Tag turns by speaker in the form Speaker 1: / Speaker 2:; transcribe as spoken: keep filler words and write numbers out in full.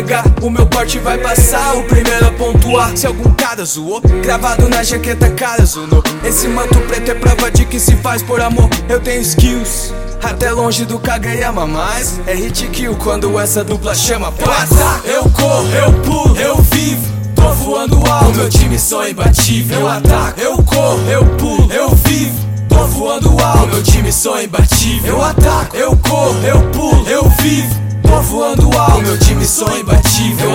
Speaker 1: pegar o meu porte vai passar, o primeiro a pontuar. Se algum cara zoou, gravado na jaqueta cara zonou. Esse manto preto é prova de que se faz por amor. Eu tenho skills até longe do Kageyama, mas é hit kill quando essa dupla chama. Eu ataco, eu corro, eu pulo, eu vivo, tô voando alto, meu time só imbatível. Eu ataco, eu corro, eu pulo, eu vivo, tô voando alto, meu time só imbatível. Eu ataco, eu corro, eu pulo, eu vivo, tô voando alto, meu time só imbatível.